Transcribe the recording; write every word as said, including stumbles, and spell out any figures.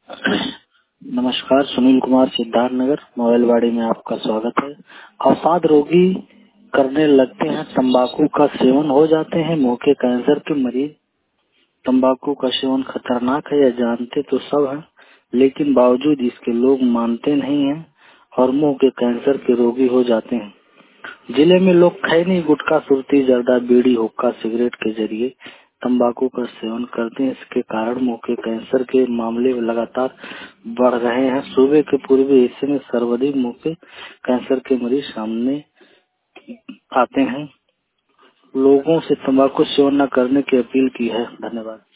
नमस्कार, सुनील कुमार, सिद्धार्थ नगर, मोबाइलवाड़ी में आपका स्वागत है। अवसाद रोगी करने लगते हैं तंबाकू का सेवन, हो जाते हैं मुंह के कैंसर के मरीज। तंबाकू का सेवन खतरनाक है, यह जानते तो सब हैं, लेकिन बावजूद इसके लोग मानते नहीं हैं और मुंह के कैंसर के रोगी हो जाते हैं। जिले में लोग खैनी, गुटखा, सुरती, जर्दा, बीड़ी, हुक्का, सिगरेट के जरिए तंबाकू का सेवन करते हैं। इसके कारण मुंह के कैंसर के मामले लगातार बढ़ रहे हैं। सूबे के पूर्वी हिस्से में सर्वाधिक मुंह के कैंसर के मरीज सामने आते हैं। लोगों से तंबाकू सेवन न करने की अपील की है। धन्यवाद।